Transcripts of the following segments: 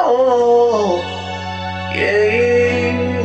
Oh, yeah,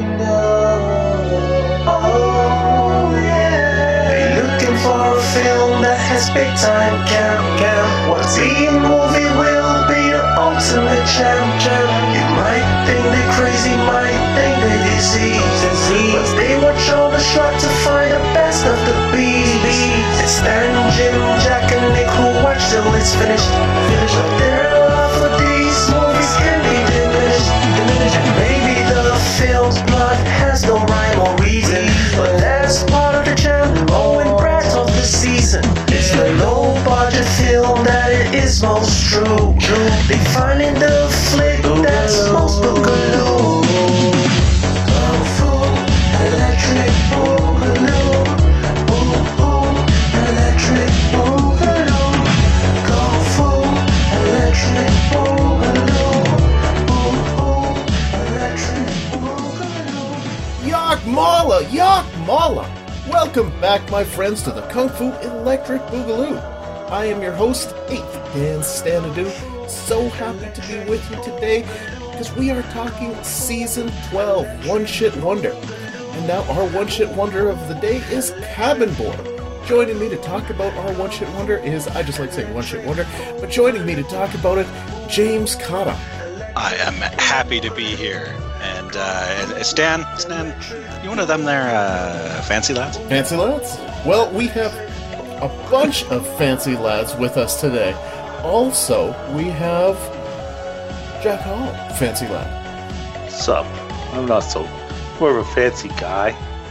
oh, yeah. They looking for a film that has big time camp. What B-movie will be the ultimate champ? You might think they crazy, might think they diseased, but they will show the shot to find the best of the beast. It's Stan, Jim, Jack, and Nick who watch till it's finished. But their love for these movies can be diminished. And maybe the film's plot has no rhyme or reason, but that's part of the jam. Owen Brad of the season. It's the low-budget film that it is most true. They find in the flick that's most boogaloo. Kung Fu, electric boogaloo. Ooh, ooh, electric boogaloo. Kung Fu, electric boogaloo. Ooh, ooh, electric boogaloo. Yak Mala! Yak Mala! Welcome back, my friends, to the Kung Fu Electric Boogaloo. I am your host, 8th Dan Stanadu. So happy to be with you today, because we are talking Season 12, One Shit Wonder. And now our One Shit Wonder of the day is Cabin Boy. Joining me to talk about our One Shit Wonder is, I just like saying One Shit Wonder, but joining me to talk about it, James Cotta. I am happy to be here. And Stan, you one of them there fancy lads? Fancy lads? Well, we have a bunch of fancy lads with us today. Also, we have Jack Hall, fancy lad. Sup? I'm not so more of a fancy guy.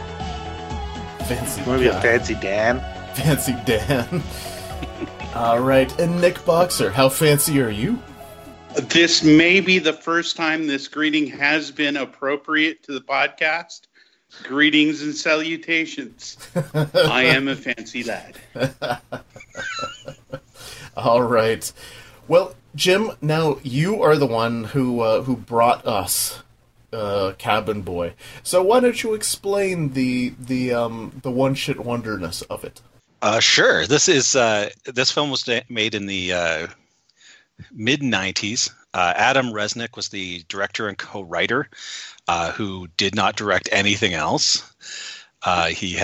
Fancy Maybe guy. a fancy Dan. Fancy Dan. All right, and Nick Boxer, how fancy are you? This may be the first time this greeting has been appropriate to the podcast. Greetings and salutations. I am a fancy lad. All right. Well, Jim, now you are the one who brought us Cabin Boy. So why don't you explain the one shit wonderness of it? Sure. This film was made in the mid-90s. Adam Resnick was the director and co-writer, who did not direct anything else. He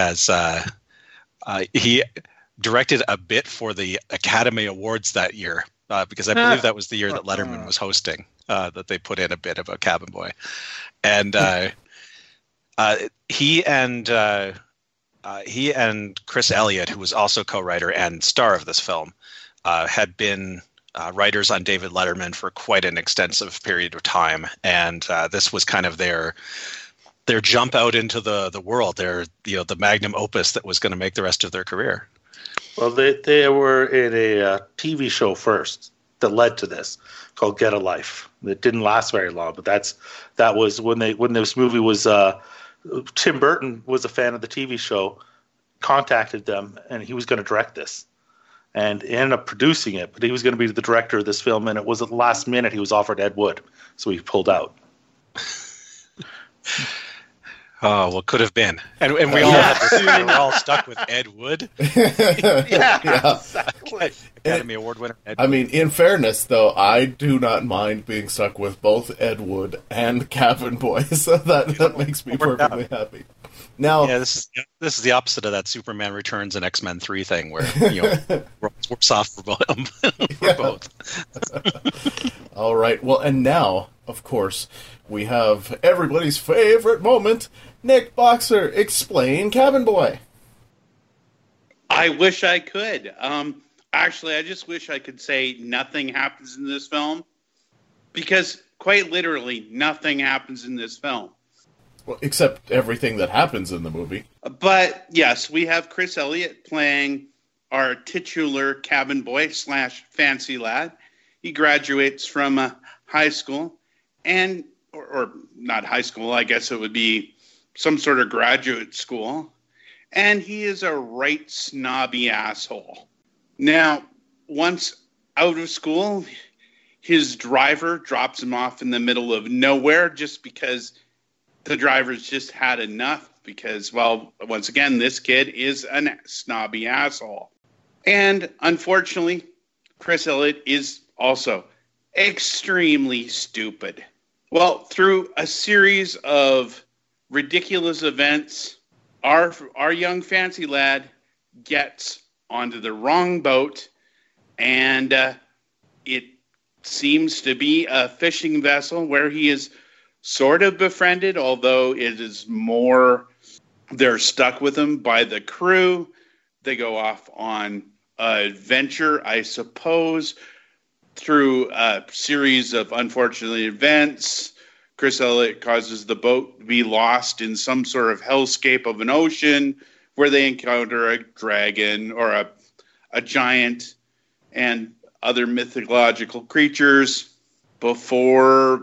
directed a bit for the Academy Awards that year, because I believe that was the year that Letterman was hosting, that they put in a bit of a Cabin Boy. And he and Chris Elliott, who was also co-writer and star of this film, had been writers on David Letterman for quite an extensive period of time, and this was kind of their jump out into the world, the magnum opus that was going to make the rest of their career. Well, they were in a TV show first that led to this, called Get a Life. It didn't last very long, but that was when this movie was. Tim Burton was a fan of the TV show, contacted them, and he was going to direct this. And ended up producing it, but he was going to be the director of this film, and it was at the last minute he was offered Ed Wood, so he pulled out. Oh, well, could have been. And we all we're all stuck with Ed Wood. Yeah, exactly. Academy Award winner. Ed I mean, in fairness, though, I do not mind being stuck with both Ed Wood and Cabin Boy, so that makes me perfectly happy. Now, yeah, this is the opposite of that Superman Returns and X-Men 3 thing, where we're soft for both. All right. Well, and now, of course, we have everybody's favorite moment. Nick Boxer, explain Cabin Boy. I wish I could. Actually, I just wish I could say nothing happens in this film, because quite literally nothing happens in this film. Well, except everything that happens in the movie. But yes, we have Chris Elliott playing our titular cabin boy / fancy lad. He graduates from high school, and or not high school, I guess it would be some sort of graduate school. And he is a right snobby asshole. Now, once out of school, his driver drops him off in the middle of nowhere just because the driver's just had enough, because, well, once again, this kid is a snobby asshole. And unfortunately, Chris Elliott is also extremely stupid. Well, through a series of ridiculous events, our young fancy lad gets onto the wrong boat, and it seems to be a fishing vessel where he is sort of befriended, although it is more they're stuck with him by the crew. They go off on an adventure, I suppose, through a series of unfortunate events. Chris Elliott causes the boat to be lost in some sort of hellscape of an ocean where they encounter a dragon or a giant and other mythological creatures before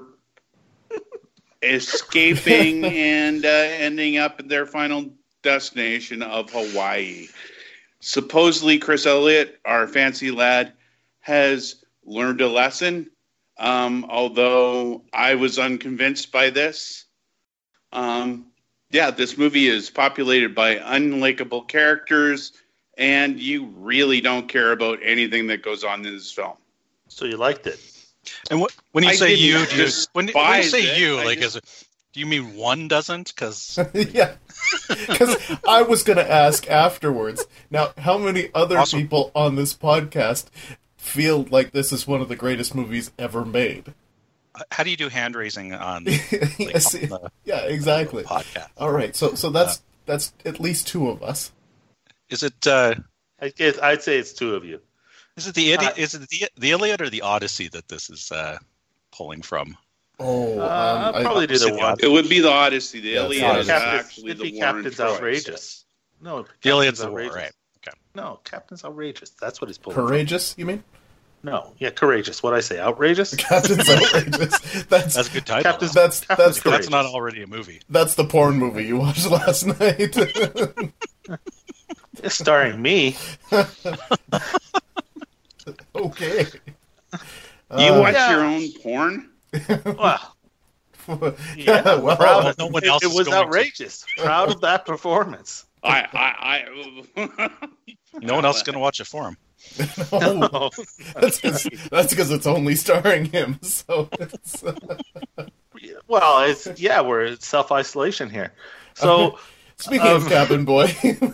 escaping and ending up at their final destination of Hawaii. Supposedly, Chris Elliott, our fancy lad, has learned a lesson, although I was unconvinced by this. This movie is populated by unlikable characters, and you really don't care about anything that goes on in this film. So you liked it? And when you say you, when you say it, you, like, do you mean one doesn't? Because Yeah, because I was going to ask afterwards. Now, how many other people on this podcast feel like this is one of the greatest movies ever made? how do you do hand raising on? Yes, on the, yeah, exactly. Podcast. All right, so that's at least two of us. Is it? I guess I'd say it's two of you. Is it the the Iliad or the Odyssey that this is pulling from? Oh, I'll probably do the one. It would be the Odyssey. The Iliad is Captain, actually it'd the be War in Captain's Troy. Outrageous. No, The Iliad's the Outrageous. war, right? Okay. No, Captain's Outrageous. That's what he's pulling. Courageous, you mean? From. No, yeah, Courageous. What'd I say? Outrageous? Captain's Outrageous. That's a good title. Captain's, that's Captain's That's not Courageous. already a movie. That's the porn movie you watched last night. It's starring me. Okay. You watch Yeah. your own porn? Well, Yeah, well, proud of, no one else it is was going to. outrageous. Proud of that performance. I No one else is going to watch it for him. no, No. that's because it's only starring him. So it's, Well, we're in self-isolation here. So, speaking of Cabin Boy,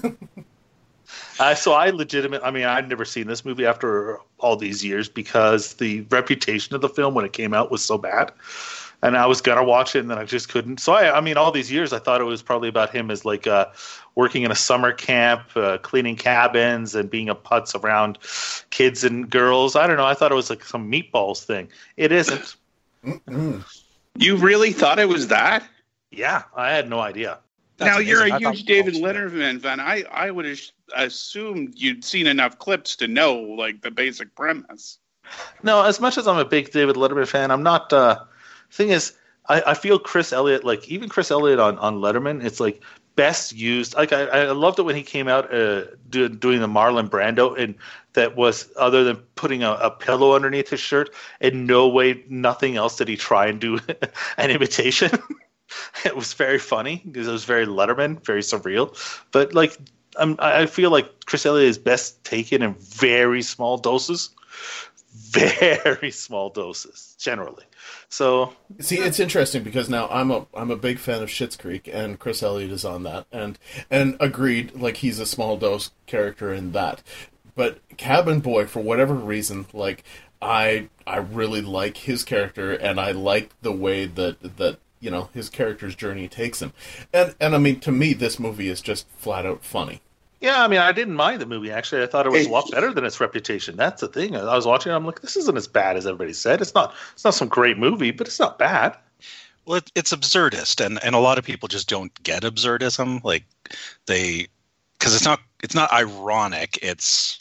so I'd never seen this movie after all these years because the reputation of the film when it came out was so bad. And I was going to watch it, and then I just couldn't. So, all these years, I thought it was probably about him as like working in a summer camp, cleaning cabins, and being a putz around kids and girls. I don't know. I thought it was like some Meatballs thing. It isn't. You really thought it was that? Yeah, I had no idea. That's now, you're amazing. a I thought huge David Meatballs, Letterman fan. I would have assumed you'd seen enough clips to know, like, the basic premise. No, as much as I'm a big David Letterman fan, I'm not. Thing is, I feel Chris Elliott, like even Chris Elliott on Letterman, it's like best used. Like I loved it when he came out doing the Marlon Brando, and that was other than putting a pillow underneath his shirt. In no way, nothing else did he try and do an imitation. It was very funny because it was very Letterman, very surreal. But like, I feel like Chris Elliott is best taken in very small doses. Very small doses, generally. So see, it's interesting because now I'm a big fan of Schitt's Creek, and Chris Elliott is on that, and agreed, like he's a small dose character in that. But Cabin Boy, for whatever reason, like I really like his character, and I like the way that you know his character's journey takes him, and I mean, to me, this movie is just flat out funny. yeah, I didn't mind the movie, actually. I thought it was a lot better than its reputation. That's the thing. I was watching it, I'm like, this isn't as bad as everybody said. It's not some great movie, but it's not bad. Well, it's absurdist, and a lot of people just don't get absurdism. Like because it's not ironic. It's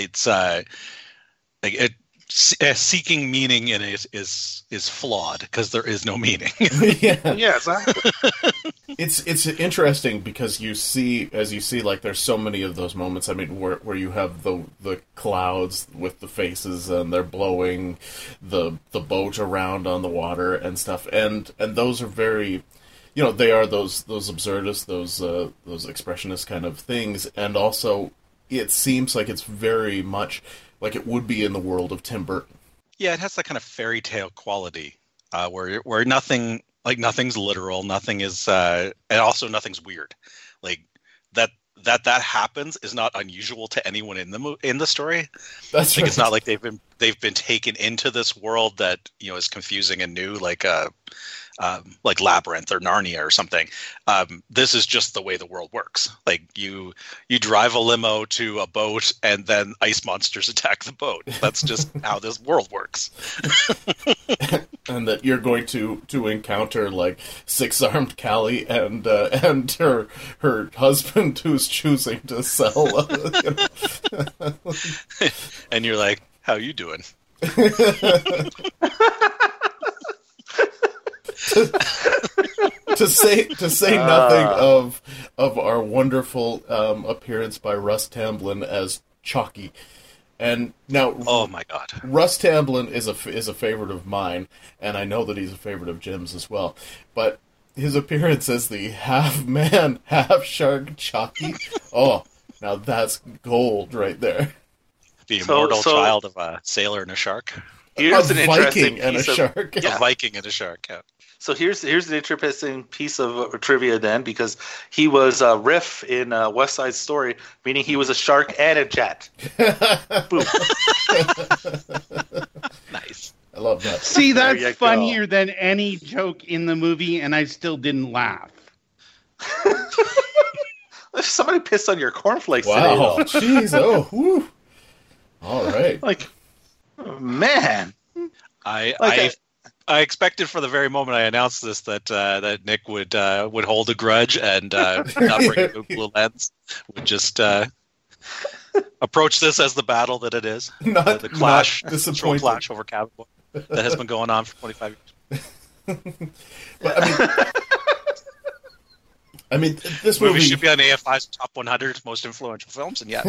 seeking meaning in it is flawed because there is no meaning. Yeah. Yeah, exactly. It's interesting because you see like there's so many of those moments. I mean, where you have the clouds with the faces and they're blowing the boat around on the water and stuff, and those are very, you know, they are those absurdist, those expressionist kind of things, and also it seems like it's very much like it would be in the world of Tim Burton. Yeah, it has that kind of fairy tale quality where nothing's literal, nothing is, and also nothing's weird. Like that happens is not unusual to anyone in the story. That's like right. It's not like they've been taken into this world that is confusing and new, like Labyrinth or Narnia or something. This is just the way the world works. Like you drive a limo to a boat and then ice monsters attack the boat. That's just how this world works. And that you're going to encounter like six-armed Callie and her husband who's choosing to sell. And you're like, how you doing? to say nothing of our wonderful appearance by Russ Tamblyn as Chalky. And now, oh my God, Russ Tamblyn is a favorite of mine, and I know that he's a favorite of Jim's as well. But his appearance as the half man, half shark Chalky, oh, now that's gold right there. The immortal child of a sailor and a shark. Here's a an Viking interesting and a piece shark. A Viking and a shark. Yeah. So here's an interesting piece of trivia then, because he was Riff in West Side Story, meaning he was a shark and a jet. Boom. Nice. I love that. See, There you that's go. funnier than any joke in the movie, and I still didn't laugh. Somebody pissed on your cornflakes today, Wow. though. Jeez. Oh. Whew. All right. Like, oh, man. I expected for the very moment I announced this that Nick would hold a grudge and not bring a Google Lens, would just approach this as the battle that it is, the clash, not the disappointed. clash over Cabin Boy that has been going on for 25 years. But I mean, this Movie movie should be on AFI's top 100 most influential films, and yeah,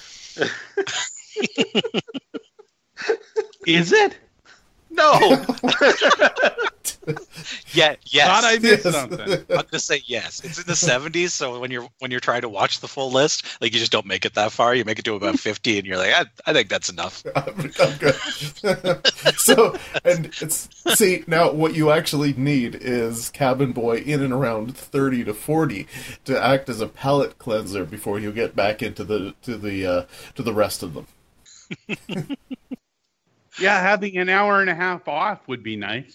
Is it? No. yeah, yes. Thought I missed Yes. something. I'm gonna say yes. It's in the 70s, so when you're trying to watch the full list, like you just don't make it that far. You make it to about 50, and you're like, I think that's enough. I'm good. So, and see, now what you actually need is Cabin Boy in and around 30 to 40 to act as a palate cleanser before you get back into the rest of them. Yeah, having an hour and a half off would be nice.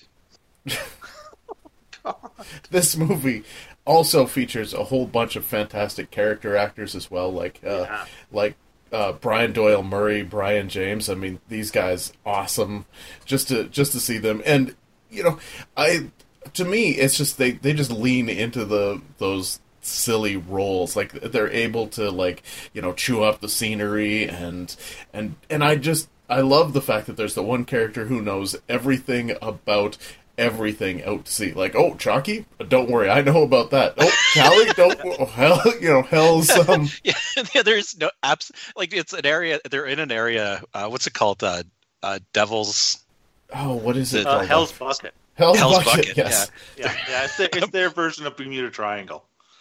This movie also features a whole bunch of fantastic character actors as well, like Brian Doyle Murray, Brian James. I mean, these guys awesome. Just to see them, and to me, it's just they just lean into those silly roles. Like they're able to chew up the scenery, and I love the fact that there's the one character who knows everything about everything out to sea. Like, oh, Chalky? Don't worry, I know about that. Oh, Callie? Hell's yeah, there's no it's an area. They're in an area. What's it called? Devil's. Oh, what is it? Hell's Bucket. Hell's Hell's Bucket. Bucket, Yes. Yeah, it's their version of Bermuda Triangle.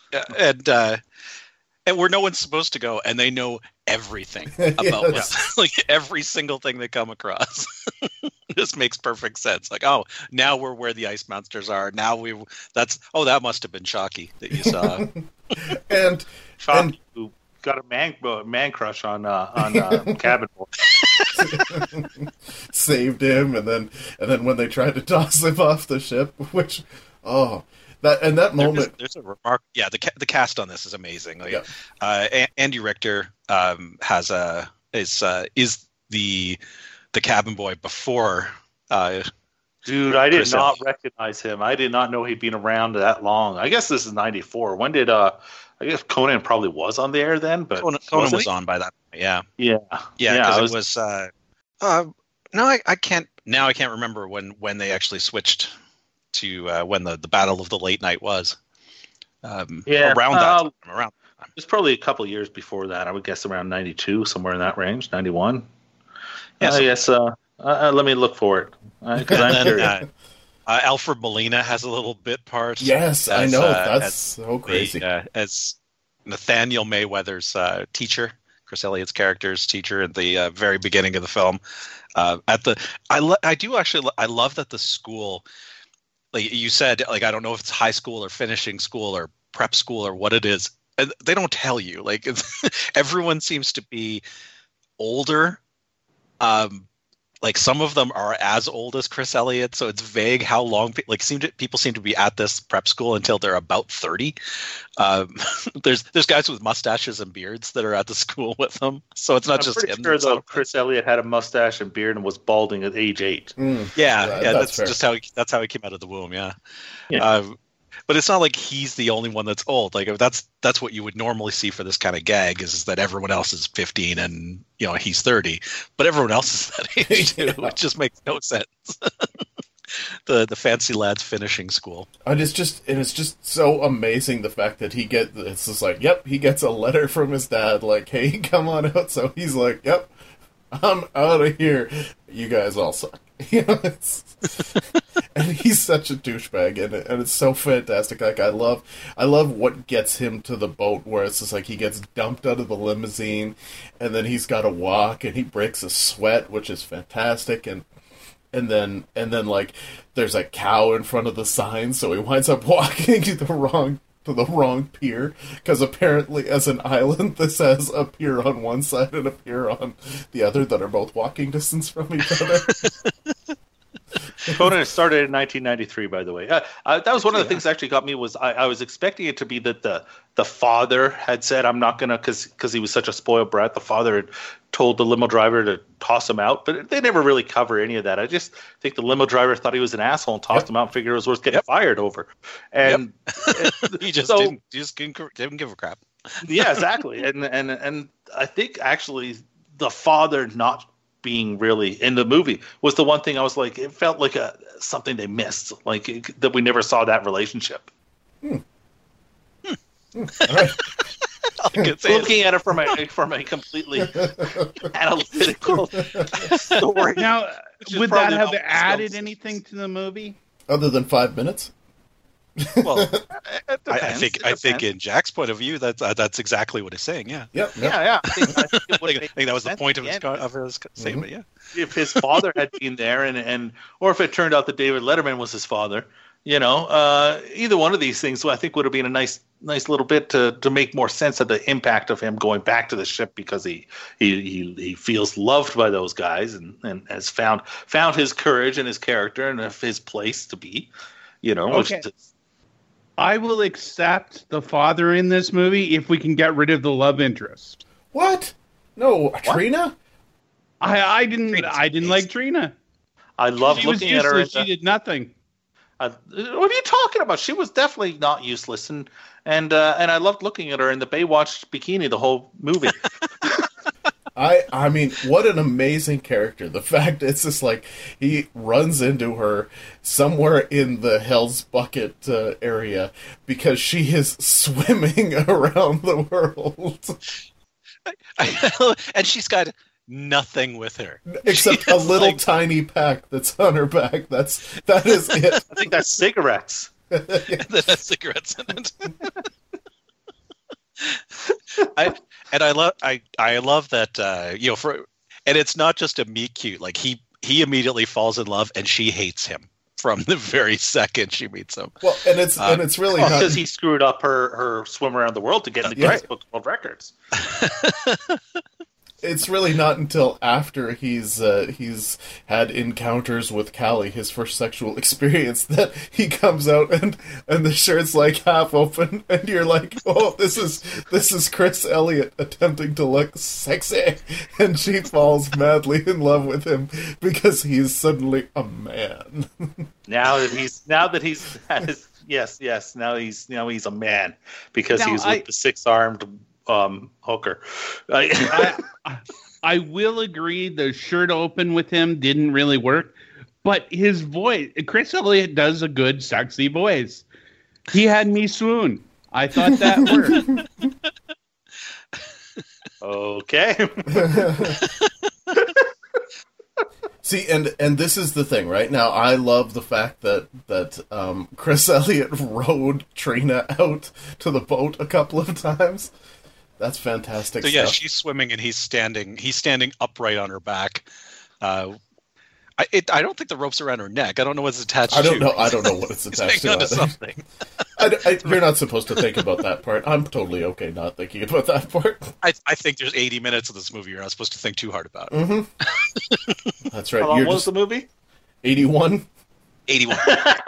And where no one's supposed to go, and they know everything about Yes. like every single thing they come across. This makes perfect sense. Like, oh, now we're where the ice monsters are. Now that must have been Chalky that you saw. And Chalky, who got a man crush on Cabin Boy. saved him, and then when they tried to toss him off the ship, which that moment. There's a remark. Yeah, the cast on this is amazing. Like, Yeah. Andy Richter is the Cabin Boy before. Dude, I did Chris not Elliott. recognize him. I did not know he'd been around that long. I guess this is 94. When did I guess Conan probably was on the air then, but Conan wasn't was he? on by that point. Yeah. Yeah. Because it was. No, I can't. Now I can't remember when they actually switched to when the Battle of the Late Night was. Around that time. Around. It was probably a couple of years before that. I would guess around 92, somewhere in that range, 91. Yeah, so- I guess. Let me look for it because I'm And curious. then, Alfred Molina has a little bit part. Yes, I as, know. uh, That's as so crazy. as Nathaniel Mayweather's teacher, Chris Elliott's character's teacher at the very beginning of the film. I love that the school, like you said, like I don't know if it's high school or finishing school or prep school or what it is. They don't tell you. Like everyone seems to be older. Like some of them are as old as Chris Elliott, so it's vague how long. People seem to be at this prep school until they're about 30. There's guys with mustaches and beards that are at the school with them, so it's not just him. Sure, though, Chris Elliott had a mustache and beard and was balding at age 8. Yeah, that's just how he came out of the womb. Yeah. But it's not like he's the only one that's old. Like that's what you would normally see for this kind of gag is that everyone else is 15 and he's 30, but everyone else is that age too. It just makes no sense. the fancy lads finishing school. And it's just so amazing the fact that he gets a letter from his dad like, hey, come on out. So he's like, yep, I'm out of here. You guys all suck. And he's such a douchebag in it, and it's so fantastic. Like I love what gets him to the boat, where it's just like he gets dumped out of the limousine, and then he's got to walk, and he breaks a sweat, which is fantastic, and then like there's a cow in front of the sign, so he winds up walking to the wrong pier, because apparently as an island this has a pier on one side and a pier on the other that are both walking distance from each other. Conan started in 1993, by the way. That was one of the things that actually got me. Was I was expecting it to be that the father had said, I'm not going to, because he was such a spoiled brat, the father had told the limo driver to toss him out, but they never really cover any of that. I just think the limo driver thought he was an asshole and tossed him out and figured it was worth getting fired over. And he just didn't give a crap. Yeah, exactly. And I think actually the father not being really in the movie was the one thing I was like, it felt like something they missed, like that we never saw that relationship. All right. Looking at it from a completely analytical story. Now, would that have added anything to the movie other than 5 minutes? Well, I think in Jack's point of view, that's exactly what he's saying. Yeah. Yep. Yeah. I think that was the point of his statement. Yeah. If his father had been there, and or if it turned out that David Letterman was his father, either one of these things, I think would have been a nice little bit to make more sense of the impact of him going back to the ship, because he feels loved by those guys and has found his courage and his character and his place to be. Okay. I will accept the father in this movie if we can get rid of the love interest. What? No, what? Trina? I didn't like Trina. I love looking at her. She did nothing. What are you talking about? She was definitely not useless, and I loved looking at her in the Baywatch bikini the whole movie. I mean, what an amazing character. The fact it's just like he runs into her somewhere in the Hell's Bucket area because she is swimming around the world. And she's got nothing with her. Except a little tiny pack that's on her back. That is it. I think that's cigarettes. That has cigarettes in it. I love that and it's not just a meet cute. Like he immediately falls in love and she hates him from the very second she meets him. Well, and it's really not because he screwed up her swim around the world to get in the Guinness Book of World Records. It's really not until after he's had encounters with Callie, his first sexual experience, that he comes out and the shirt's like half open, and you're like, oh, this is Chris Elliott attempting to look sexy, and she falls madly in love with him because he's suddenly a man. Now that he's a man because he's with the 6-armed hooker. I will agree the shirt open with him didn't really work, but his voice, Chris Elliott does a good sexy voice. He had me swoon. I thought that worked. Okay. See, and this is the thing, right? Now, I love the fact that Chris Elliott rode Trina out to the boat a couple of times. That's fantastic So yeah, stuff. she's swimming and he's standing upright on her back. I don't think the rope's around her neck. I don't know what's attached to. I don't know what it's He's attached hanging to. onto something. You're not supposed to think about that part. I'm totally okay not thinking about that part. I think there's 80 minutes of this movie. You're not supposed to think too hard about it. Mm-hmm. That's right. How long You're was just the movie? 81. 81.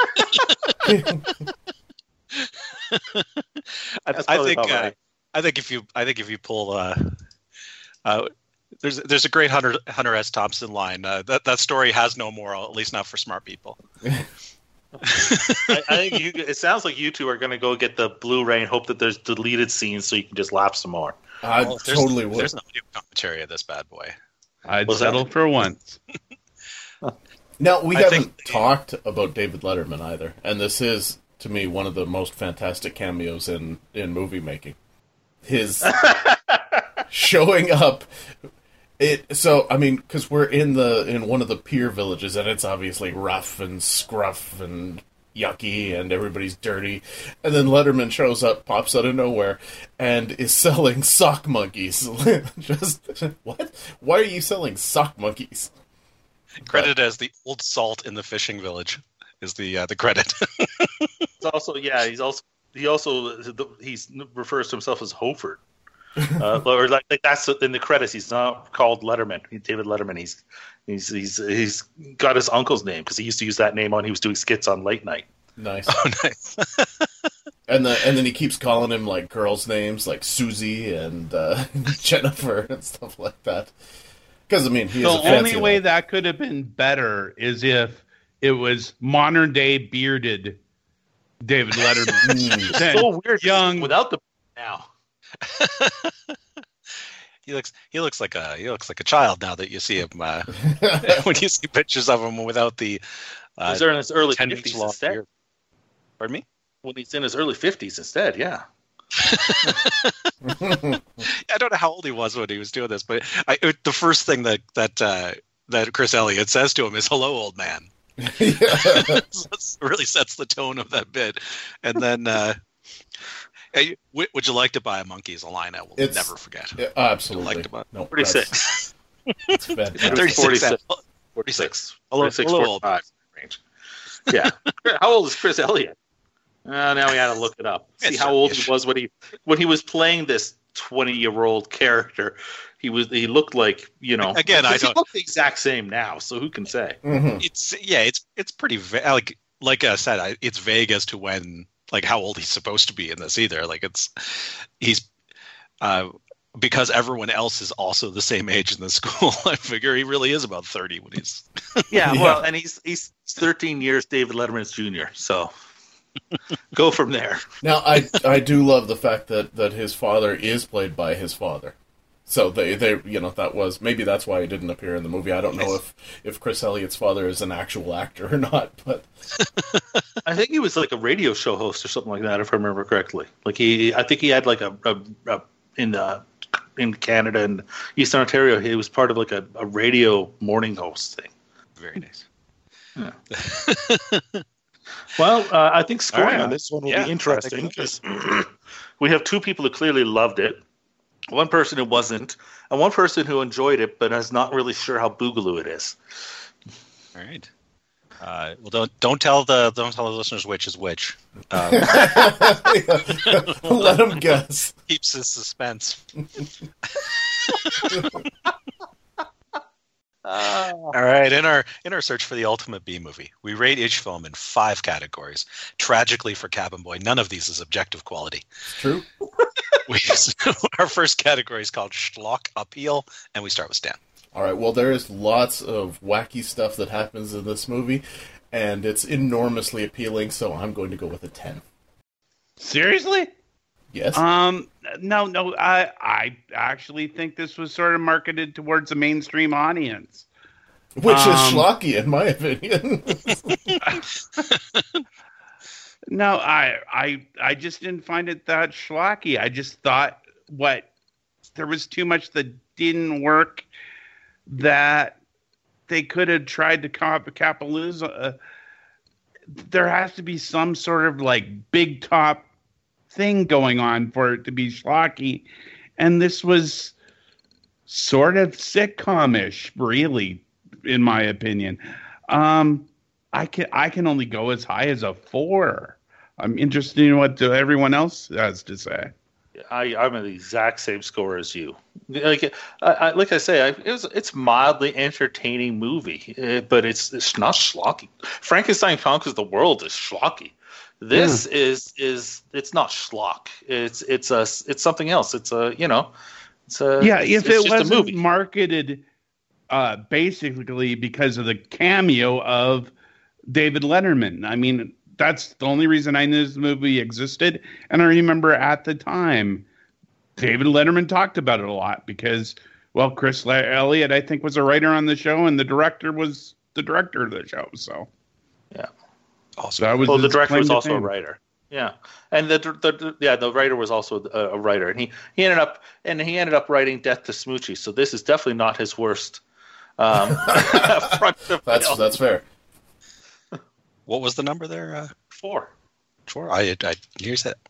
That's I probably think about right. I think if you pull there's a great Hunter S. Thompson line. That story has no moral, at least not for smart people. I think it sounds like you two are going to go get the Blu-ray and hope that there's deleted scenes so you can just laugh some more. I Well, totally would. There's no audio commentary of this bad boy. I'd Was that- settle for once. Now, we I haven't think- talked about David Letterman either, and this is, to me, one of the most fantastic cameos in movie making. His showing up. Because we're in one of the pier villages, and it's obviously rough and scruff and yucky, and everybody's dirty. And then Letterman shows up, pops out of nowhere, and is selling sock monkeys. Just what? Why are you selling sock monkeys? Credited as the old salt in the fishing village is the credit. It's also, he refers to himself as Hofert. Or like that's in the credits. He's not called Letterman. David Letterman. He's got his uncle's name because he used to use that name when he was doing skits on late night. Nice. Oh, nice. And then he keeps calling him like girls' names like Susie and Jennifer and stuff like that. Because he is The a fancy only way lad. that could have been better is if it was modern day bearded David Letterman. Then So weird young without the now. He looks like a child now that you see him when you see pictures of him without the He's in his early 10 inch 50s long instead. beard. Pardon me? When he's in his early 50s instead, yeah. I don't know how old he was when he was doing this, but the first thing that Chris Elliott says to him is "Hello, old man." That really sets the tone of that bit. And then, hey, would you like to buy a monkey? Is a line I will never forget. Yeah, absolutely. Like to buy- No, 46. It's fantastic. 36. 46. Hello, 46, hello, 45 range. Yeah. How old is Chris Elliott? Now we had to look it up. See how old he was when he was playing this 20-year-old character. He looked like, Again, I he don't- look the exact same now, so who can say? Mhm. It's pretty like I said, it's vague as to when, like, how old he's supposed to be in this either. Like he's because everyone else is also the same age in the school. I figure he really is about 30 when he's. Yeah, Yeah. well, and he's 13 years David Letterman's junior, so go from there. Now, I do love the fact that his father is played by his father. So they that was, maybe that's why he didn't appear in the movie. I don't know if Chris Elliott's father is an actual actor or not, but I think he was like a radio show host or something like that, if I remember correctly. Like I think he had like in Canada and Eastern Ontario, he was part of like a radio morning host thing. Very nice. Well, I think scoring All right. on this one will Yeah, be interesting I think because we have two people who clearly loved it, one person who wasn't, and one person who enjoyed it but is not really sure how boogaloo it is. All right. Well, don't tell the listeners which is which. let him guess. Keeps the suspense. All right, in our search for the ultimate B movie, we rate each film in 5 categories. Tragically for Cabin Boy, none of these is objective quality. True. Our first category is called Schlock Appeal, and we start with Stan. All right. Well, there is lots of wacky stuff that happens in this movie, and it's enormously appealing. So I'm going to go with a 10. Seriously? Yes. No. I actually think this was sort of marketed towards a mainstream audience. Which is schlocky, in my opinion. No, I just didn't find it that schlocky. I just thought there was too much that didn't work, that they could have tried to capitalize. There has to be some sort of like big top thing going on for it to be schlocky. and this was sort of sitcom-ish, really, in my opinion. I can only go as high as a 4. I'm interested in what everyone else has to say. I'm at the exact same score as you. Like I say, it's mildly entertaining movie, but it's not schlocky. Frankenstein conquers the world is schlocky. This is it's not schlock. It's something else. If it wasn't marketed basically because of the cameo of David Letterman. I mean, that's the only reason I knew this movie existed. And I remember at the time, David Letterman talked about it a lot because, well, Chris Elliott, I think, was a writer on the show, and the director was the director of the show. So, yeah. Also, the director was also a writer. Yeah, and the writer was also a writer, and he ended up writing Death to Smoochie. So this is definitely not his worst. That's fair. What was the number there? 4. 4. I here's that.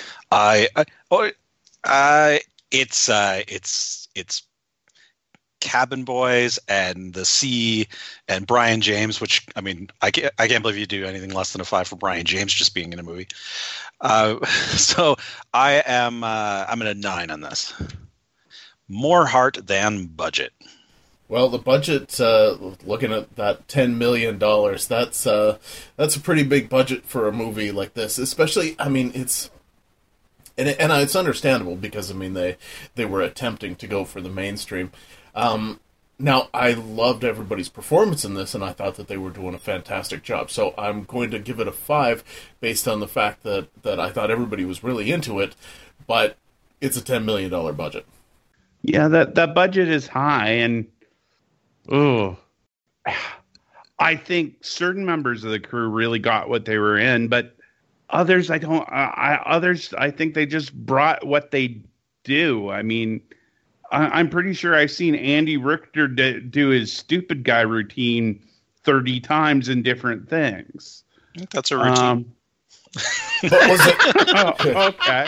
It's Cabin Boys and The Sea and Brian James, which, I mean, I can't believe you do anything less than a 5 for Brian James just being in a movie. So I'm at a 9 on this. More heart than budget. Well, the budget, looking at that $10 million, that's a pretty big budget for a movie like this. Especially, I mean, it's understandable because, I mean, they were attempting to go for the mainstream. Now, I loved everybody's performance in this, and I thought that they were doing a fantastic job. So I'm going to give it a 5 based on the fact that I thought everybody was really into it, but it's a $10 million budget. Yeah, that budget is high, and I think certain members of the crew really got what they were in, but others I think they just brought what they do. I mean, I'm pretty sure I've seen Andy Richter do his stupid guy routine 30 times in different things. I think that's a routine. What was it? Okay.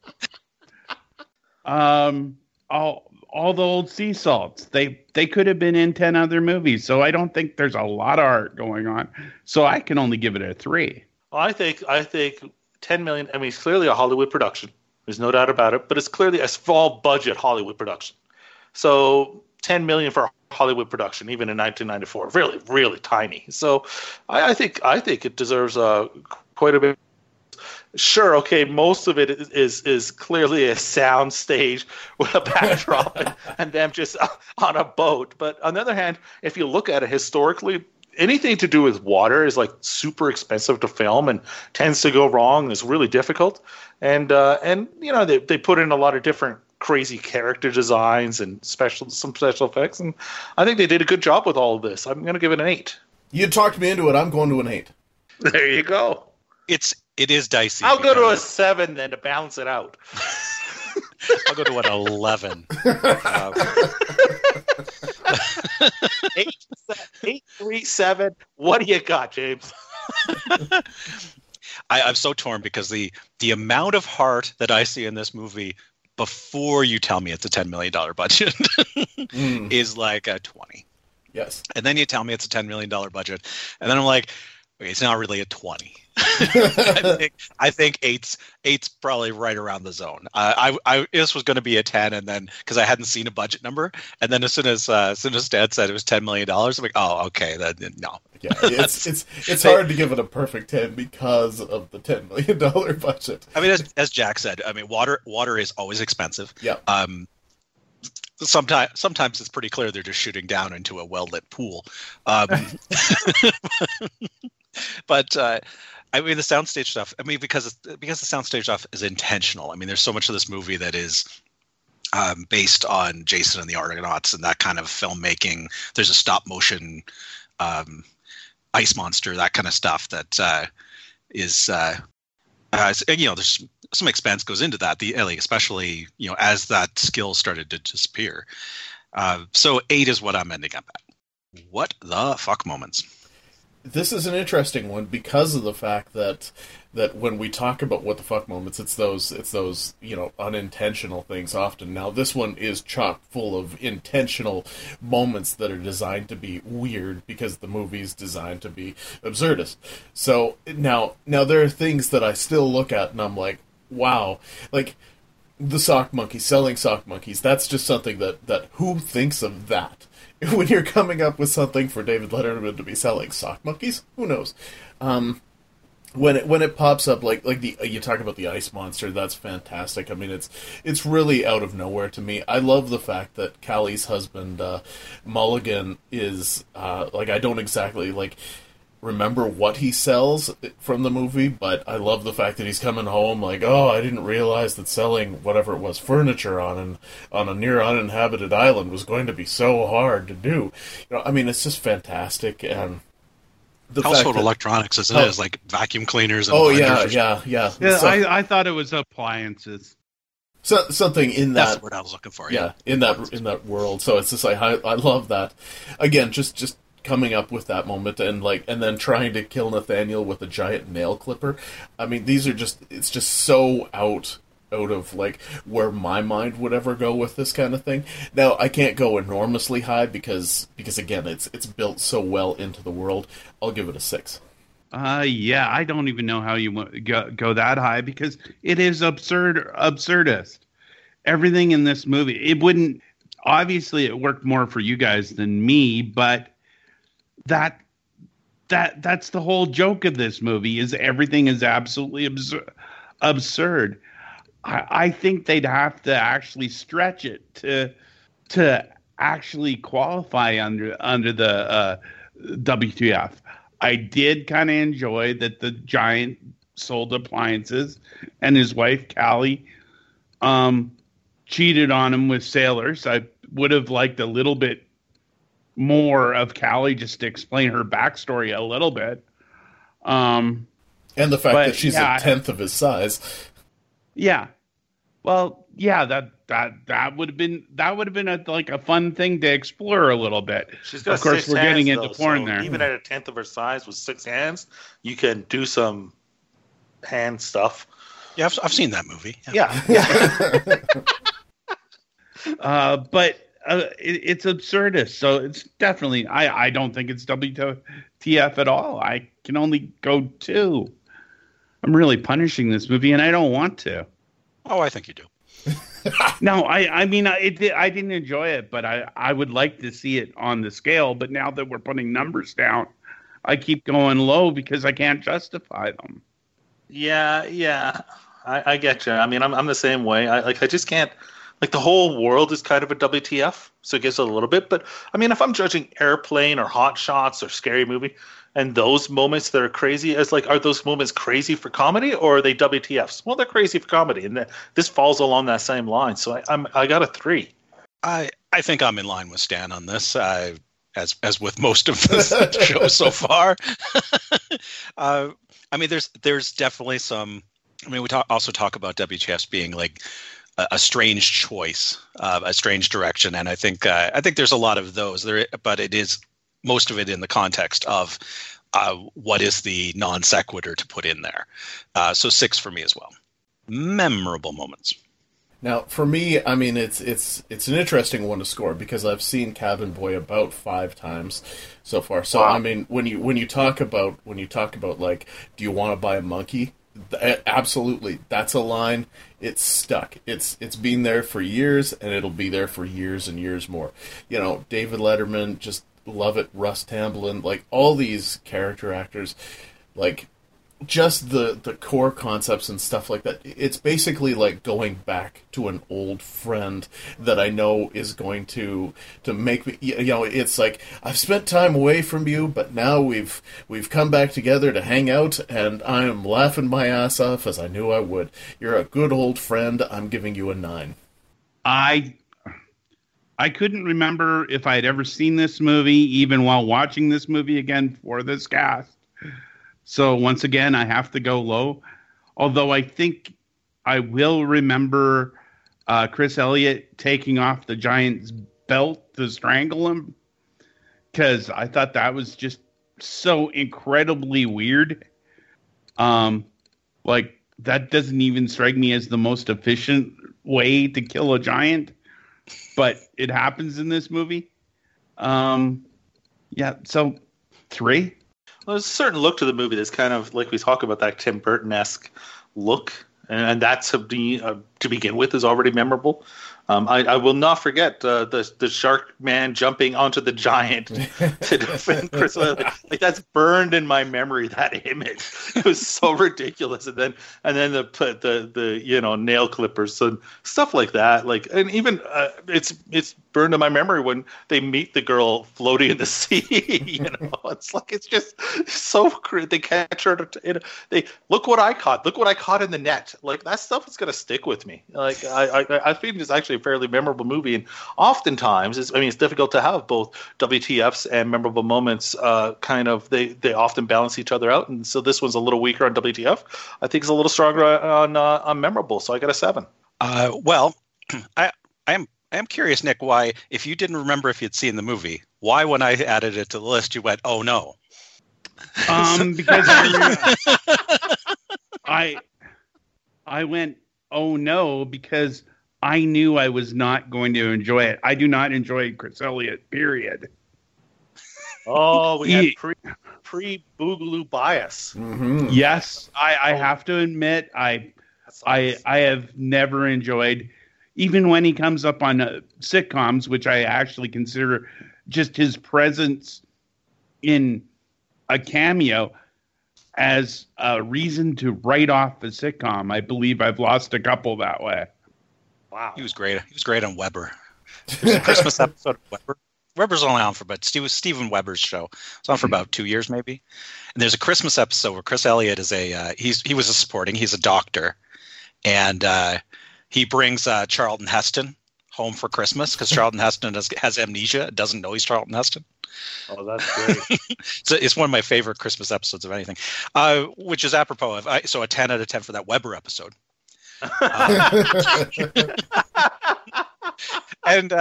All the old sea salts. They could have been in 10 other movies, so I don't think there's a lot of art going on. So I can only give it a 3. Well, I think 10 million. I mean, it's clearly a Hollywood production. There's no doubt about it. But it's clearly a small budget Hollywood production. So 10 million for a Hollywood production, even in 1994, really, really tiny. So I think it deserves quite a bit. Sure, okay, most of it is clearly a sound stage with a backdrop and them just on a boat. But on the other hand, if you look at it historically, anything to do with water is like super expensive to film and tends to go wrong and is really difficult. And you know, they put in a lot of different crazy character designs and some special effects, and I think they did a good job with all of this. I'm going to give it an 8. You talked me into it. I'm going to an 8. There you go. It is dicey. I'll go to a 7 then to balance it out. I'll go to an 11. 8, 3, 7. What do you got, James? I'm so torn because the amount of heart that I see in this movie before you tell me it's a $10 million budget is like a 20. Yes. And then you tell me it's a $10 million budget, and then I'm like, okay, it's not really a 20. I think eight's probably right around the zone. This was going to be a 10, and then because I hadn't seen a budget number, and then as soon as Dad said it was $10 million, I'm like, oh, okay, no. Yeah, it's hard to give it a perfect 10 because of the $10 million budget. I mean, as Jack said, I mean, water is always expensive. Yeah. Sometimes it's pretty clear they're just shooting down into a well-lit pool. But I mean, the soundstage stuff. I mean, because the soundstage stuff is intentional. I mean, there's so much of this movie that is based on Jason and the Argonauts and that kind of filmmaking. There's a stop motion ice monster, that kind of stuff that is. You know, there's some expense goes into that. Especially as that skill started to disappear. So 8 is what I'm ending up at. What the fuck moments? this is an interesting one because of the fact that when we talk about what the fuck moments, it's those unintentional things often. Now this one is chock full of intentional moments that are designed to be weird because the movie's designed to be absurdist. So now there are things that I still look at and I'm like, wow, like the sock monkeys, selling sock monkeys. That's just something that who thinks of that? When you're coming up with something for David Letterman to be selling sock monkeys, who knows? When it pops up, like you talk about the ice monster, that's fantastic. I mean, it's really out of nowhere to me. I love the fact that Callie's husband Mulligan is I don't exactly remember what he sells from the movie, but I love the fact that he's coming home like, oh, I didn't realize that selling whatever it was, furniture on a near uninhabited island was going to be so hard to do. I mean, it's just fantastic. And the household electronics as it is, like vacuum cleaners and blenders. Yeah, so, I thought it was appliances. So, something in that. That's the word I was looking for. Yeah, in that world. So it's just like I love that. Again, just coming up with that moment and then trying to kill Nathaniel with a giant nail clipper. I mean, it's just so out of where my mind would ever go with this kind of thing. Now I can't go enormously high because again it's built so well into the world. I'll give it a 6. Yeah, I don't even know how you go that high because it is absurdist. Everything in this movie, obviously it worked more for you guys than me, but that's the whole joke of this movie is everything is absolutely absurd. I think they'd have to actually stretch it to actually qualify under the WTF. I did kind of enjoy that the giant sold appliances and his wife Callie cheated on him with sailors. I would have liked a little bit more of Callie just to explain her backstory a little bit. And the fact that she's a tenth of his size. Yeah. Well, yeah, that would have been a fun thing to explore a little bit. She's got of course, we're getting into porn there. Even at a tenth of her size with 6 hands, you can do some hand stuff. Yeah, I've seen that movie. Yeah. But it's absurdist, so it's definitely. I don't think it's WTF at all. I can only go 2. I'm really punishing this movie, and I don't want to. Oh, I think you do. No, I mean, I didn't enjoy it, but I would like to see it on the scale. But now that we're putting numbers down, I keep going low because I can't justify them. Yeah, I get you. I mean, I'm the same way. I just can't. The whole world is kind of a WTF, so it gives it a little bit. But I mean, if I'm judging Airplane or Hot Shots or Scary Movie, and those moments that are crazy, are those moments crazy for comedy or are they WTFs? Well, they're crazy for comedy, and this falls along that same line. So I got a 3. I think I'm in line with Stan on this, as with most of the show so far. I mean, there's definitely some. I mean, we also talk about WTFs being a strange choice, a strange direction, and I think there's a lot of those there, but it is most of it in the context of what is the non sequitur to put in there. So 6 for me as well. Memorable moments. Now, for me, I mean, it's an interesting one to score because I've seen Cabin Boy about 5 times so far. So wow. I mean, when you talk about do you want to buy a monkey? Absolutely, that's a line. It's stuck. It's been there for years, and it'll be there for years and years more. David Letterman, just love it. Russ Tamblyn, all these character actors, just the core concepts and stuff like that. It's basically like going back to an old friend that I know is going to make me, it's like, I've spent time away from you, but now we've come back together to hang out, and I am laughing my ass off as I knew I would. You're a good old friend. I'm giving you a 9. I couldn't remember if I had ever seen this movie, even while watching this movie again for this cast. So once again, I have to go low. Although I think I will remember Chris Elliott taking off the Giant's belt to strangle him. Because I thought that was just so incredibly weird. Like that doesn't even strike me as the most efficient way to kill a giant, but it happens in this movie. Yeah, so 3. Well, there's a certain look to the movie that's kind of like we talk about that Tim Burton-esque look, and that to begin with is already memorable. I will not forget the shark man jumping onto the giant to defend Chris. Like that's burned in my memory. That image, it was so ridiculous. And then the nail clippers and stuff like that. Like, and even it's burned in my memory when they meet the girl floating in the sea. It's just so crazy. They catch her. They look what I caught. Look what I caught in the net. Like that stuff is gonna stick with me. Like I think it's actually a fairly memorable movie, and oftentimes it's difficult to have both WTFs and memorable moments. They often balance each other out, and so this one's a little weaker on WTF. I think it's a little stronger on memorable. So I got a 7. Well, I am curious, Nick, why, if you didn't remember if you'd seen the movie, why when I added it to the list you went, oh no? Because I went, oh no, because I knew I was not going to enjoy it. I do not enjoy Chris Elliott, period. Oh, we had pre-Boogaloo bias. Mm-hmm. Yes, I have to admit, I have never enjoyed, even when he comes up on sitcoms, which I actually consider just his presence in a cameo as a reason to write off a sitcom. I believe I've lost a couple that way. Wow, he was great. He was great on Weber. There's a Christmas episode of Weber. Weber's only on for about Steven Weber's show. It's on for about 2 years, maybe. And there's a Christmas episode where Chris Elliott is he's a doctor, and he brings Charlton Heston home for Christmas because Charlton Heston has amnesia, doesn't know he's Charlton Heston. Oh, that's great. So it's one of my favorite Christmas episodes of anything, which is apropos of a 10 out of 10 for that Weber episode. And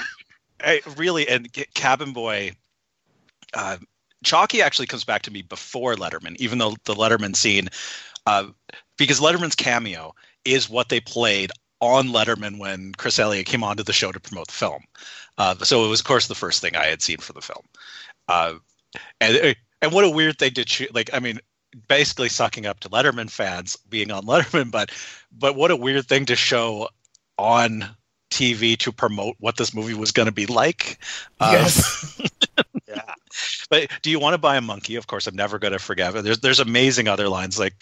Cabin Boy, Chalky actually comes back to me before Letterman, even though the Letterman scene, because Letterman's cameo is what they played on Letterman when Chris Elliott came onto the show to promote the film. So it was, of course, the first thing I had seen for the film. And what a weird thing to basically sucking up to Letterman fans being on Letterman, but what a weird thing to show on TV to promote what this movie was going to be like. Yes. Yeah. But do you want to buy a monkey? Of course, I'm never going to forget it. There's amazing other lines like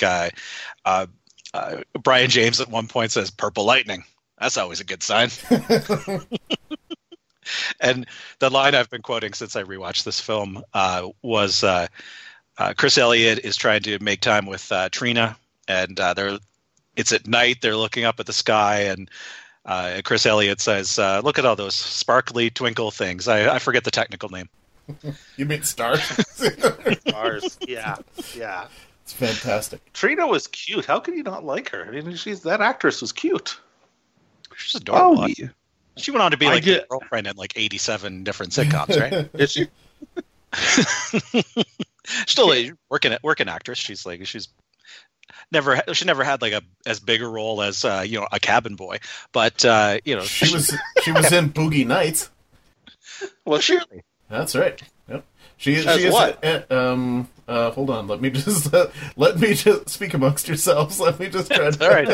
Brian James at one point says "Purple Lightning." That's always a good sign. And the line I've been quoting since I rewatched this film was Chris Elliott is trying to make time with Trina, and it's at night. They're looking up at the sky, and Chris Elliott says, "Look at all those sparkly twinkle things." I forget the technical name. You mean stars? Stars. Yeah. It's fantastic. Trina was cute. How can you not like her? I mean, that actress was cute. She's adorable. Oh, yeah. She went on to be like a girlfriend in like 87 different sitcoms, right? Is she? Still a working actress. She's never had like as big a role as a cabin boy, but she was in Boogie Nights. Well, surely. That's right. Yep. She is what? Hold on. Let me just speak amongst yourselves. Let me just try to. All right.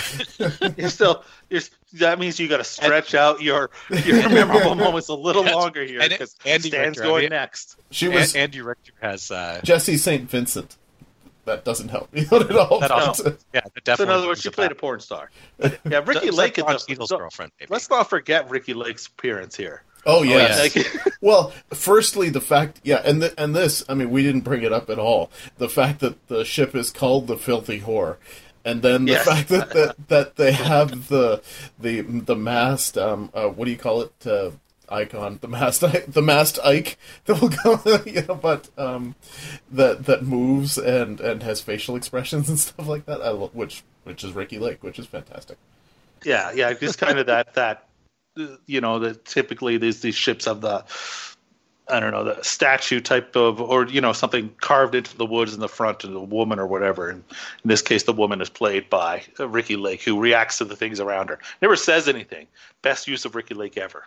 That means you got to stretch out your memorable moments a little longer here because Stan's going next. Andy Richter has Jesse St. Vincent. That doesn't help me at all. That also, yeah, definitely. So in other words, she played a porn star. Yeah, Ricky Lake. Cheadle's girlfriend. Maybe. Let's not forget Ricky Lake's appearance here. Oh yes. Well, firstly, the fact, and this, I mean, we didn't bring it up at all. The fact that the ship is called the Filthy Whore, and then the fact that they have the mast, what do you call it? Icon, the mast Ike that will go, but that moves and has facial expressions and stuff like that. Which is Ricky Lake, which is fantastic. Yeah, just kind of that. That typically these ships have I don't know, the statue type of, or, something carved into the woods in the front of the woman or whatever. And in this case, the woman is played by Ricky Lake, who reacts to the things around her. Never says anything. Best use of Ricky Lake ever.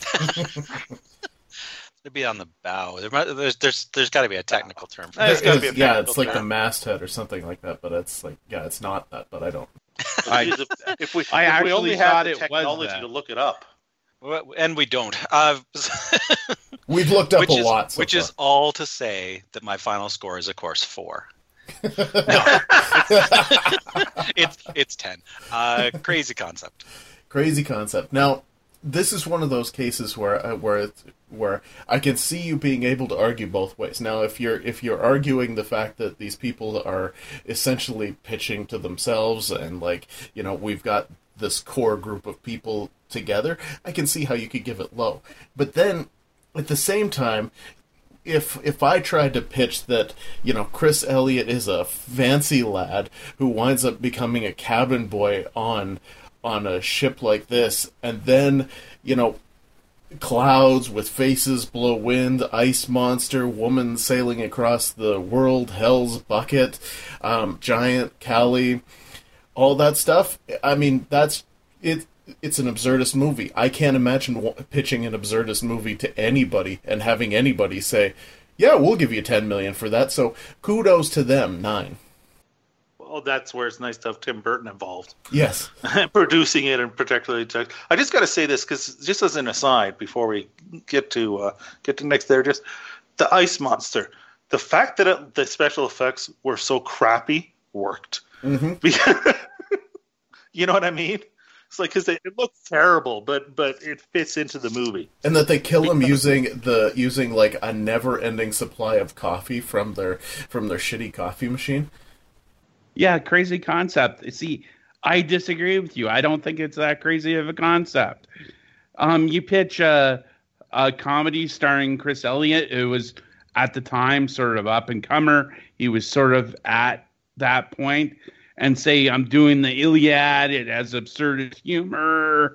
It'd be on the bow. There's got to be a technical term for There's that. gotta be a Yeah, it's technical like the term. masthead or something like that, but it's like, yeah, it's not that, but I don't. If we actually only thought had the it was technology that. to look it up. And we don't. We've looked up a lot so which far. is all to say that my final score is, of course, 4. No, it's 10. Crazy concept. Crazy concept. Now, this is one of those cases where I can see you being able to argue both ways. Now, if you're arguing the fact that these people are essentially pitching to themselves and we've got this core group of people together, I can see how you could give it low. But then, at the same time, if I tried to pitch that, Chris Elliott is a fancy lad who winds up becoming a cabin boy on a ship like this, and then, clouds with faces blow wind, ice monster, woman sailing across the world, Hell's Bucket, giant Callie, all that stuff, I mean, that's it. It's an absurdist movie. I can't imagine pitching an absurdist movie to anybody and having anybody say, yeah, we'll give you $10 million for that. So kudos to them. 9. Well, that's where it's nice to have Tim Burton involved. Yes. Producing it and particularly. I just got to say this because just as an aside before we get to next there, just the ice monster. The fact that the special effects were so crappy worked. Mm-hmm. You know what I mean? It's like because it looks terrible, but it fits into the movie. And that they kill him using like a never-ending supply of coffee from their shitty coffee machine. Yeah, crazy concept. See, I disagree with you. I don't think it's that crazy of a concept. You pitch a comedy starring Chris Elliott, who was at the time sort of up and comer. He was sort of at that point. And say, I'm doing the Iliad, it has absurd humor.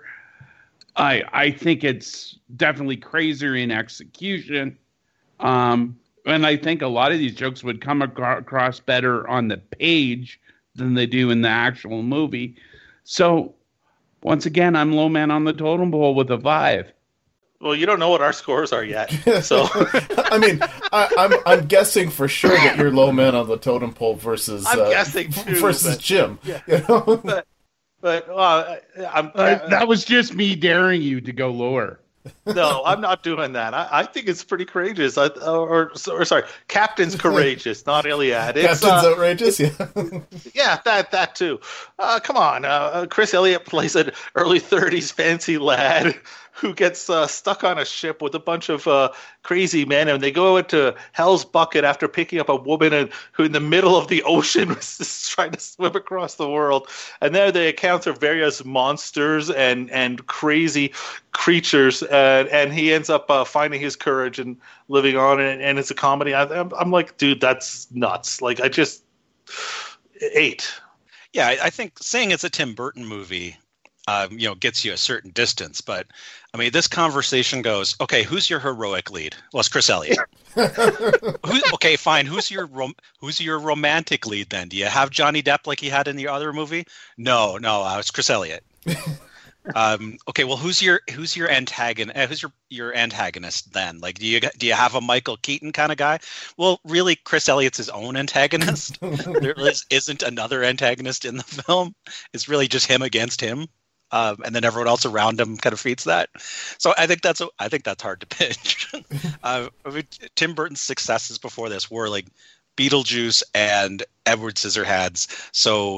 I think it's definitely crazier in execution. And I think a lot of these jokes would come across better on the page than they do in the actual movie. So, once again, I'm low man on the totem pole with a 5. Well, you don't know what our scores are yet, so I mean, I'm guessing for sure that you're low man on the totem pole versus I'm guessing too, versus Jim. Yeah. But that was just me daring you to go lower. No, I'm not doing that. I think it's pretty courageous. Sorry, Captain's courageous, not Iliad. Captain's outrageous, yeah. Yeah, that too. Come on, Chris Elliott plays an early 30s fancy lad who gets stuck on a ship with a bunch of crazy men, and they go into Hell's Bucket after picking up a woman who in the middle of the ocean was just trying to swim across the world. And there they encounter various monsters and crazy creatures, and he ends up finding his courage and living on, and it's a comedy. I'm like, dude, that's nuts. Like, 8. Yeah, I think saying it's a Tim Burton movie gets you a certain distance. But, I mean, this conversation goes, okay, who's your heroic lead? Well, it's Chris Elliott. Okay, fine. Who's your romantic lead then? Do you have Johnny Depp like he had in the other movie? No, it's Chris Elliott. Okay, well, who's your antagonist? Who's your antagonist then? Like, do you have a Michael Keaton kind of guy? Well, really, Chris Elliott's his own antagonist. There isn't another antagonist in the film. It's really just him against him, and then everyone else around him kind of feeds that. So I think that's hard to pitch. I mean, Tim Burton's successes before this were like Beetlejuice and Edward Scissorhands. So,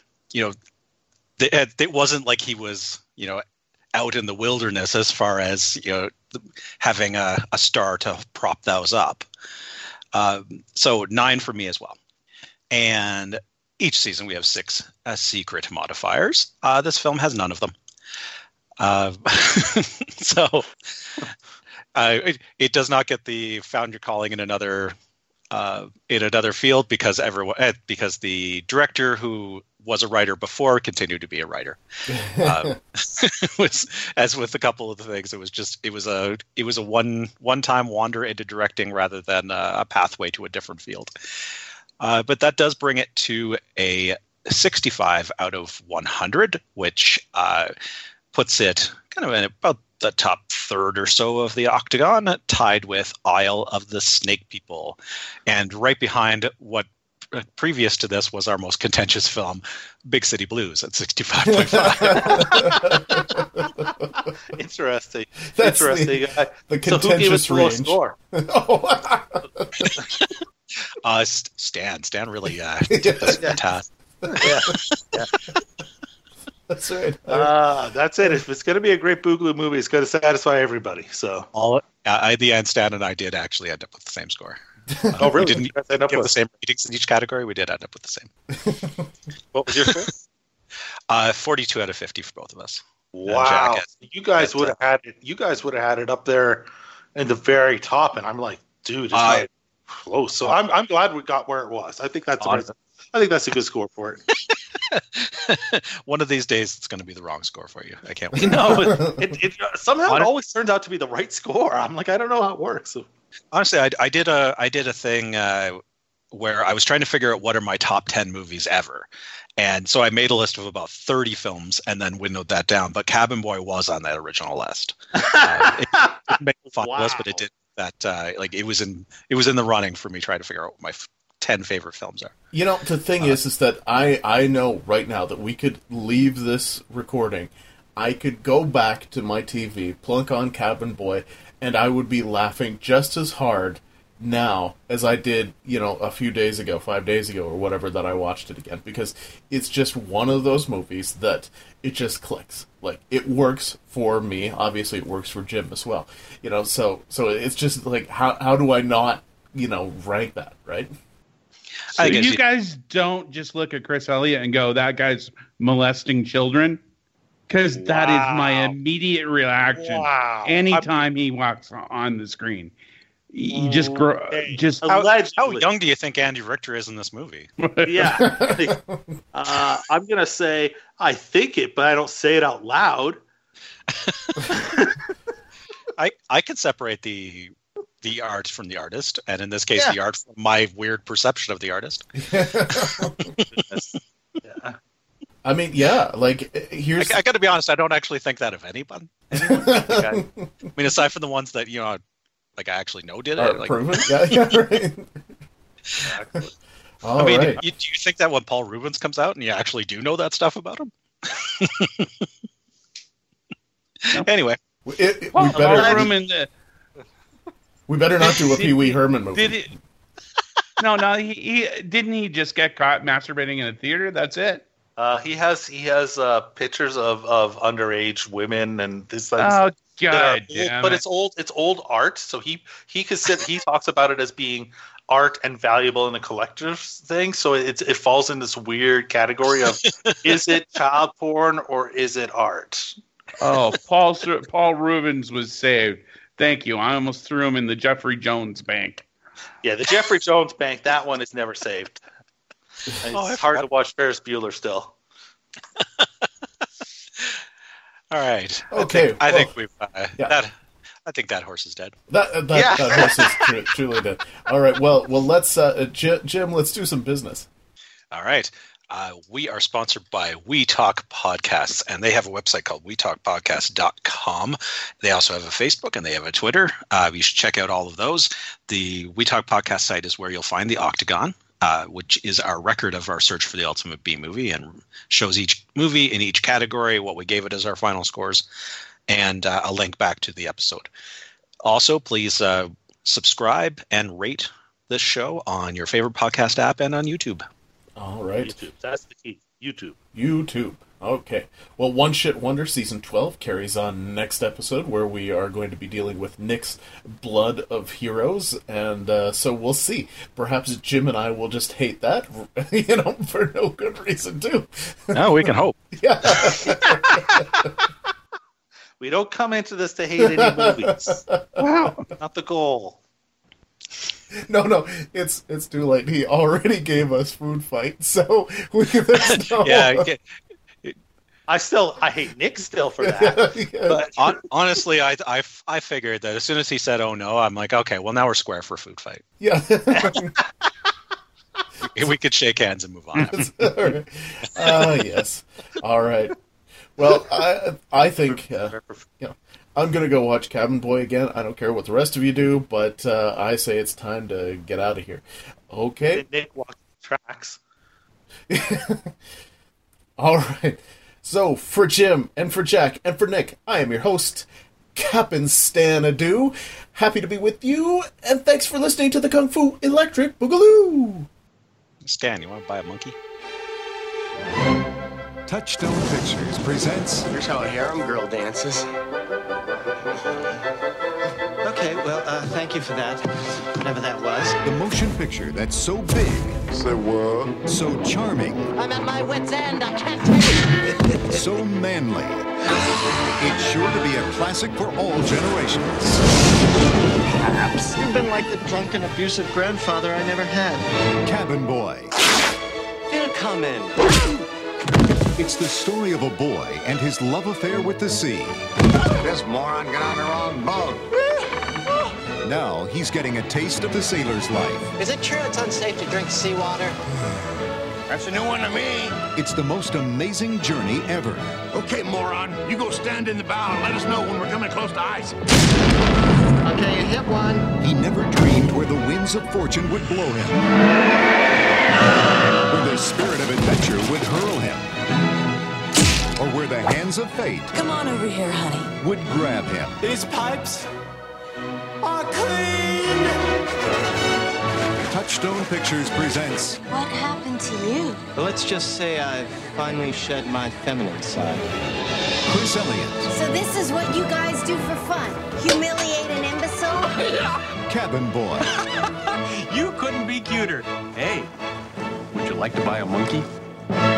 it wasn't like he was, out in the wilderness as far as, having a star to prop those up. So 9 for me as well. And each season we have 6 secret modifiers. This film has none of them. So it does not get the found your calling in another field because the director who was a writer before, continued to be a writer. As with a couple of the things, it was a one-time wander into directing rather than a pathway to a different field. But that does bring it to a 65 out of 100, which puts it kind of in about the top third or so of the Octagon, tied with Isle of the Snake People. And right behind what previous to this was our most contentious film, Big City Blues, at 65.5. Interesting. That's Interesting. the So who gave us contentious the lowest range. score? Stan really took this to task. Yeah. That's right. That's it. If it's going to be a great Boogaloo movie, it's going to satisfy everybody. So, At the end, Stan and I did actually end up with the same score. oh really? We didn't You guys end up give with the same ratings in each category. We did end up with the same. What was your score? 42 out of 50 for both of us. Wow, Jack, you guys would have had it. You guys would have had it up there in the very top, and I'm like, dude, it's not close. So I'm glad we got where it was. I think that's a good score for it. One of these days, it's going to be the wrong score for you. I can't wait. No, it somehow it always turns out to be the right score. I'm like, I don't know how it works. So. Honestly, I did a thing where I was trying to figure out what are my top 10 movies ever. And so I made a list of about 30 films and then windowed that down. But Cabin Boy was on that original list. It didn't make a fun list, but it did that. It was in the running for me trying to figure out what my 10 favorite films are. You know, the thing is that I know right now that we could leave this recording. I could go back to my TV, plunk on Cabin Boy, and I would be laughing just as hard now as I did, a few days ago, 5 days ago, or whatever, that I watched it again, because it's just one of those movies that it just clicks. Like, it works for me. Obviously, it works for Jim as well. So it's just like, how do I not, rank that, right? So you guys don't just look at Chris Elliott and go, that guy's molesting children? Because that is my immediate reaction. Wow. Anytime he walks on the screen. You just how young do you think Andy Richter is in this movie? Yeah. I'm going to say I think it, but I don't say it out loud. I could separate the art from the artist, and in this case, the art from my weird perception of the artist. Yeah. I mean, here's... I got to be honest, I don't actually think that of anyone. I mean, aside from the ones that, I actually know did it. Proven? Yeah, right. Exactly. Do you think that when Paul Rubens comes out and you actually do know that stuff about him? Anyway. We better not do a Pee Wee Herman movie. He didn't he just get caught masturbating in a theater? That's it. He has pictures of underage women and this. Oh God! But it's old art. So he talks about it as being art and valuable in a collector's thing. So it falls in this weird category of is it child porn or is it art? Oh, Paul Rubens was saved. Thank you. I almost threw him in the Jeffrey Jones bank. Yeah, the Jeffrey Jones bank. That one is never saved. It's hard to watch Ferris Bueller still. All right. Okay. I think we've I think that horse is dead. That horse is truly dead. All right. Well, let's Jim. Let's do some business. All right. We are sponsored by We Talk Podcasts, and they have a website called WeTalkPodcast.com. They also have a Facebook, and they have a Twitter. You should check out all of those. The We Talk Podcast site is where you'll find the Octagon, which is our record of our search for the ultimate B movie, and shows each movie in each category, what we gave it as our final scores, and a link back to the episode. Also, please subscribe and rate this show on your favorite podcast app and on YouTube. All right. YouTube. That's the key. YouTube. Okay. Well, One Shit Wonder Season 12 carries on next episode, where we are going to be dealing with Nick's Blood of Heroes, and so we'll see. Perhaps Jim and I will just hate that, for no good reason, too. No, we can hope. Yeah. We don't come into this to hate any movies. Wow. Not the goal. No, it's too late. He already gave us Food Fight, so there's no... Yeah, I hate Nick still for that. Yeah. But honestly, I figured that as soon as he said, "Oh no," I'm like, okay, well now we're square for Food Fight. Yeah. We could shake hands and move on. Yes. All right. Well, I think I'm gonna go watch Cabin Boy again. I don't care what the rest of you do, but I say it's time to get out of here. Okay. Nick walks the tracks. All right. So, for Jim, and for Jack, and for Nick, I am your host, Captain Stanadu. Happy to be with you, and thanks for listening to the Kung Fu Electric Boogaloo! Stan, you want to buy a monkey? Touchstone Pictures presents... Here's how a harem girl dances. Okay, well, thank you for that. Whatever that was. the motion picture that's so big, Say what? so charming, I'm at my wit's end. I can't take it. so manly. It's sure to be a classic for all generations. Perhaps. You've been like the drunken, abusive grandfather I never had. Cabin Boy. Feel come in. It's the story of a boy and his love affair with the sea. This moron got on the wrong boat. Now he's getting a taste of the sailor's life. Is it true it's unsafe to drink seawater? That's a new one to me. It's the most amazing journey ever. Okay, moron, you go stand in the bow and let us know when we're coming close to ice. Okay, you hit one. He never dreamed where the winds of fortune would blow him. Where the spirit of adventure would hurl him. Or where the hands of fate Come on over here, honey. would grab him. These pipes are clean. Touchstone Pictures presents What happened to you? Well, let's just say I've finally shed my feminine side. Chris Elliott, So this is what you guys do for fun? Humiliate an imbecile? Cabin Boy, You couldn't be cuter. Hey, would you like to buy a monkey?